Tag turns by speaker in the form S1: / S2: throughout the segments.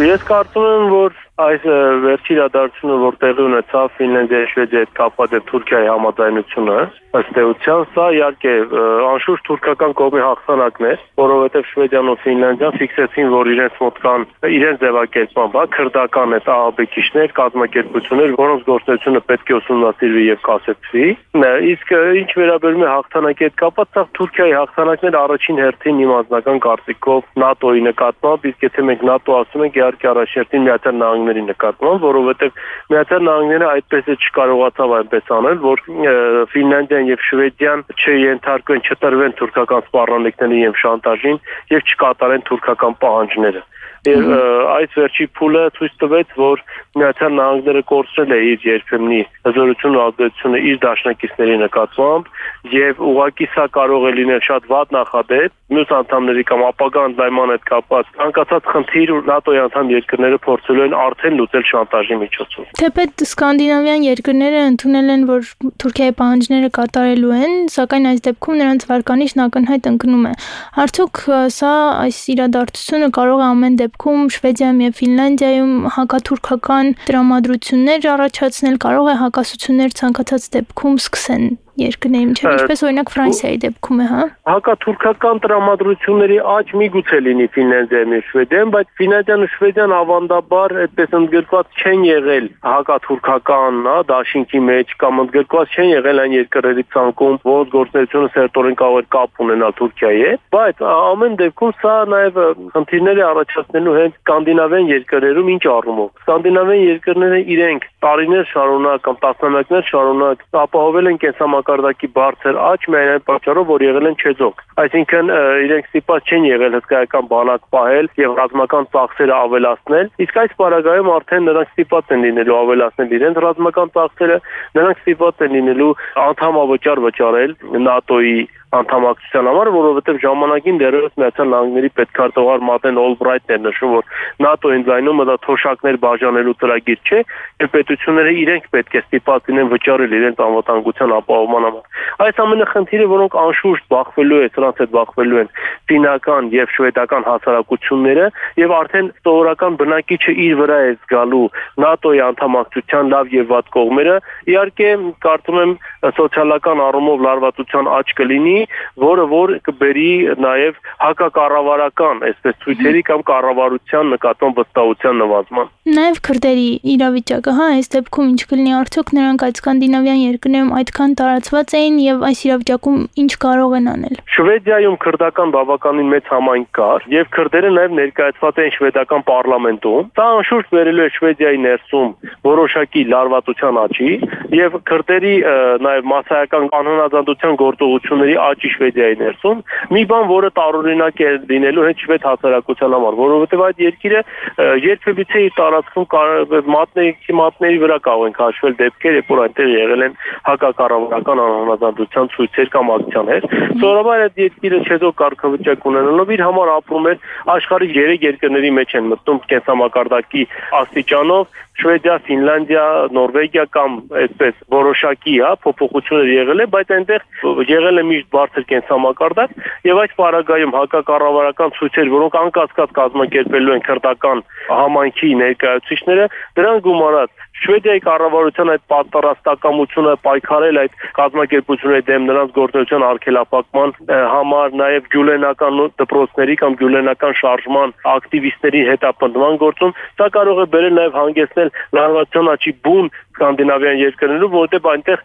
S1: Ես կարծում եմ, որ այս վերջի իրադարձությունը, որ տեղի ունեցավ Ֆինլանդիայի Շվեդիայի հետ կապված է Թուրքիայի համաձայնությունը, ըստ էության սա իհարկե անշուշտ թուրքական կողմի հաղթանակն է, որովհետև Շվեդիան ու Ֆինլանդիան ֆիքսեցին, որ իրենց մոտ կան իրենց ձևակերպման, քրդական այդ ահաբեկիչներ, կազմակերպություններ, որոնց գործունեությունը պետք է ուսումնասիրվի եւ կասեցվի։ Իսկ ինչ վերաբերում է հաղթանակի հետ կապված, սա Թուրքիայի հաղթանակն առաջին հերթին իմ անձնական կարծիքով ՆԱՏՕ-ի նկատմամբ, իսկ եթե մենք ՆԱՏՕ ասում ենք, իհարկե առաջերտին Միացյալ Նահանգների նկատմամբ, որովհետև Միացյալ Նահանգները այդպես է չկարողացավ այնպես անել, որ Ֆինլանդիան եւ Շվեդիան չենթարկվեն, չտրվեն թուրքական սպառնալիքներին եւ շանտաժին եւ չկատարեն թուրքական պահանջները։ Եվ այս վերջի փուլը ցույց տվեց, որ Միացյալ Նահանգները կորցրել է իր երբեմնի հզորությունը ու ազդեցությունը իր դաշնակիցների նկատմամբ եւ ուղղակի սա կարող է լինել շատ վատ նախադեպ մյուս անդամների կամ ապագա ընդլայնման հետ կապված անկացած խնդիր ու ՆԱՏՕ-ի անդամ երկրները փորձելու են արդեն լուծել շանտաժի միջոցով։
S2: Թեպետ սկանդինավյան երկրները ընդունել են, որ Թուրքիայի պահանջները կատարելու են, սակայն այս դեպքում նրանց վարկանիշն ակնհայտ ընկնում է։ Արդյոք սա այս իրադարձությունը կարող է ամեն դեպքում Շվեդիայում եւ Ֆինլանդիայում հակաթուրքական տրամադրություններ առաջացնել, կարող է հակասություններ ցանկացած դեպքում սկսեն երկրների միջև, ինչպես օրինակ Ֆրանսիայի դեպքում է, հա։
S1: Հակաթուրքական տրամադրությունների աճ միգուցե լինի Ֆինլանդիայում եւ Շվեդիայում, բայց Ֆինլանդիան ու Շվեդիան ավանդաբար այդպես ընդգրկված չեն եղել հակաթուրքական, դաշինքի մեջ կամ ընդգրկված չեն եղել այն երկրների ցանկում, որոնց գործունեությունը սերտորեն կարող է կապ ունենալ Թուրքիայի հետ, բայց ամեն դեպքում սա նաեւ խնդիրներ է առաջացնելու հենց սկանդինավյան երկրներում ինչ առումով։ Սկանդինավյան երկրները իրենք տարիներ շարունակ կամ տասնամյակներ շարունակ ապահովել են կենսամակարդակի բարձր աճ միայն այն պատճառով, որ եղել են չեզոք։ Այսինքն իրենք ստիպված չեն եղել հսկայական բանակ պահել եւ ռազմական ծախսերը ավելացնել, իսկ այս պարագայում արդեն նրանք ստիպված են լինելու ավելացնել իրենց ռազմական ծախսերը, նրանք ստիպված են լինելու անդամավճար վճարել ՆԱՏՕ-ի անդամակցության համար, որովհետև ժամանակին դեռևս Միացյալ Նահանգների պետքարտուղար Մադեն Օլբրայթն էր նշում, որ ՆԱՏՕ-ի ընդլայնումը դա թոշակներ բաժանելու ծրագիր չէ, եւ պետությունները իրենք պետք է ստիպված լինեն վճարել իրենց անվտանգության ապահովման համար։ Այս ամենը խնդիրը, որոնք անշուշտ բախվելու է, սրանց հետ բախվելու են ֆինական եւ շվեդական հասարակությունները, եւ արդեն սովորական բնակիչը իր վրա է զգալու ՆԱՏՕ-ի անդամակցության լավ եւ վատ կողմերը։ Իհարկե, կարծում եմ սոցիալական առումով լարվածության աճ կլինի, որ կբերի նաև հակակառավարական, այսպես ցույցերի կամ կառավարության նկատմամբ վստահության նվազման։
S2: Նաև քրդերի իրավիճակը, հա, այս դեպքում ինչ կլինի, արդյոք նրանք այդ սկանդինավյան երկրներում այդքան տարածված էին եւ այս իրավիճակում ինչ կարող են անել։
S1: Շվեդիայում քրդական բավականին մեծ համայնք կար եւ քրդերը նաև ներկայացված էին շվեդական պարլամենտում։ Դա անշուշտ վերելու է Շվեդիայի ներսում որոշակի լարվածության աճի եւ քրդերի նաև մասսայական անհնազանդության գործողությունների աճի Շվեդիայի ներսում, մի բան, որը տարօրինակ է լինելու հենց շվեդ հասարակության համար, որովհետև այդ երկիրը երբևիցե իր տարածքում մատների վրա կարող են քաշվել դեպքեր, երբ որ այնտեղ եղել են հակակառավարական անհնազանդության ցույցեր կամ ակցիաներ։ Սովորաբար այդ երկիրը չեզոք կարգավիճակ ունենալով իր համար ապրում էր աշխարհի 3 երկրների մեջ են մտնում կենսամակարդակի աստիճանով Շվեդիա, Ֆինլանդիա, Նորվեգիա կամ այսպես որոշակի, փոփոխություններ եղել է, բայց այնտեղ եղել է միշտ բարձր կենսամակարդակ եւ այս պարագայում հակակառավարական ցույցեր, որոնք անկասկած կազմակերպելու են քրդական համայնքի ներկայացուցիչները, դրան գումարած Շվեդիայի կառավարության այդ պատրաստակամությունը պայքարել այդ կազմակերպությունների դեմ նրանց գործունեության արգելափակման համար, նաև գյուլենական դպրոցների կամ գյուլենական շարժման ակտիվիստների հետապնդման գործում, սա կարող է բերել նաև հանգեցնել լարվածության աճի բուն սկանդինավյան երկրներում, որտեղ այնտեղ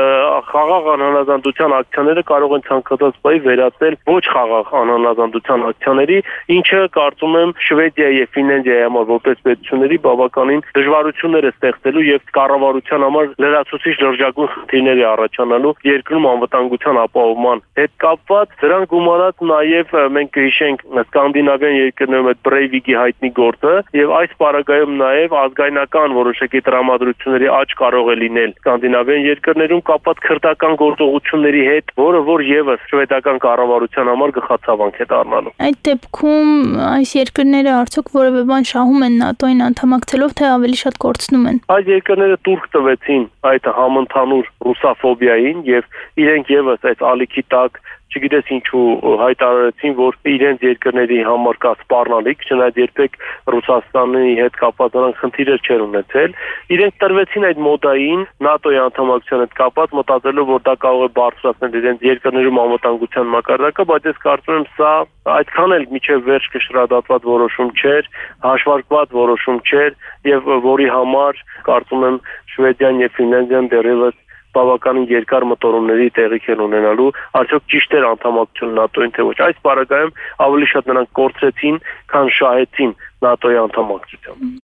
S1: խաղաղ անհնազանդության ակցիաները կարող են ցանկացած բայի վերածել ոչ խաղաղ անհնազանդության ակցիաների, ինչը կարծում եմ Շվեդիայի եւ Ֆինլանդիայի համար որպես պետությունների բավականին դժվարություններ է ստեղծելու եւ կառավարության համար լրացուցիչ լրջագույն խնդիրներ է առաջանալու երկրում անվտանգության ապահովման հետ կապված։ Դրան գումարած նաեւ մենք կհիշենք սկանդինավյան երկրներում այդ Բրեյվիկի հայտնի գործը եւ այս պարագայում նաեւ ազգայնական որոշակի տրամադրությունների կարող է լինել սկանդինավյան երկրներում կապված քրդական գործողությունների հետ, որ եւս շվեդական կառավարության համար գլխացավանք է դառնալու։
S2: Այդ դեպքում այս երկրները արդյոք որևէ բան շահում են ՆԱՏՕ-ին անդամակցելով, թե ավելի շատ կորցնում են։
S1: Այս երկրները տուրք տվեցին այդ համընդհանուր ռուսաֆոբիային եւ իրենք եւս այդ ալիքի տակ չգիտես ինչու հայտարարեցին, որ իրենց երկրների համար կա սպառնալիք, չնայած երբեք Ռուսաստանի հետ կապված նրանք խնդիրներ չեն ունեցել, իրենք տրվեցին այդ մոդային ՆԱՏՕ-ի անդամակցության հետ կապված, մտածելով, որ դա կարող է բարձրացնել իրենց երկրներում անվտանգության մակարդակը, բայց ես կարծում եմ սա այդքան էլ միջև վերջ կշռադատված որոշում չէր, հաշվարկված որոշում չէր եւ որի համար կարծում եմ Շվեդիան եւ Ֆինլանդիան դեռևս բավականին երկար մտորումների տեղիք են ունենալու, արդյոք ճիշտ էր անդամակցություն ՆԱՏՕ-ին թե ոչ։ Այս պարագայում ավելի շատ նրանք կորցրեցին, քան շահեցին ՆԱՏՕ-ի անդամակցությամբ։